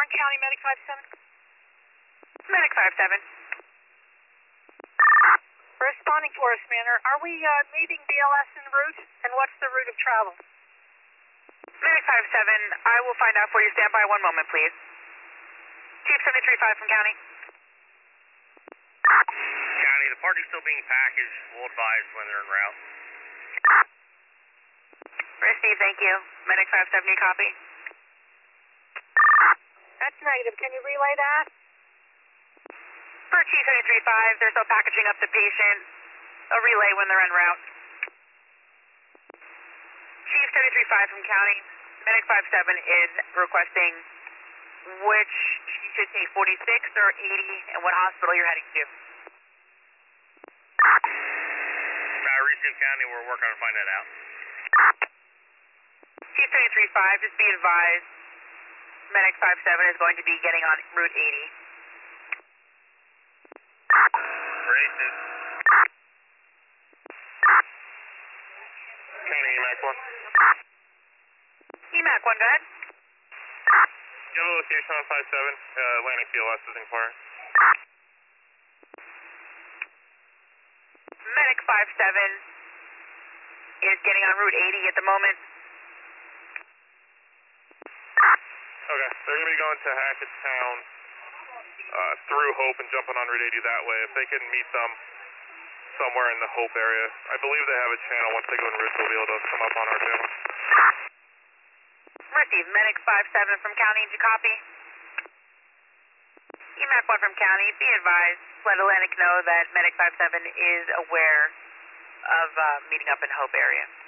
Warren County, Medic 57. Medic 57. Responding to Forest Manor, are we meeting BLS en route? And what's the route of travel? Medic 57, I will find out for you. Stand by one moment, please. Chief 735 from County. County, the party's still being packaged. We'll advise when they're en route. Receive, thank you. Medic 570, copy. That's negative. Can you relay that? For Chief 735, they're still packaging up the patient. A relay when they're en route. Chief 735 from County. Medic 57 is requesting which she should take, 46 or 80, and what hospital you're heading to. I received County. We're working on finding that out. Chief 735, just be advised, Medic 57 is going to be getting on Route 80. Racist. County, EMAC 1. EMAC 1, go ahead. Yellow location on 57, Atlantic BLS is inquiring. Medic 57 is getting on Route 80 at the moment. Okay, they're going to be going to Hackettstown through Hope and jumping on Route 80 that way. If they can meet them somewhere in the Hope area, I believe they have a channel. Once they go en route, they'll be able to come up on our channel. Receive, Medic 57 from County, did you copy? EMAC 1 from County, be advised, let Atlantic know that Medic 57 is aware of meeting up in Hope area.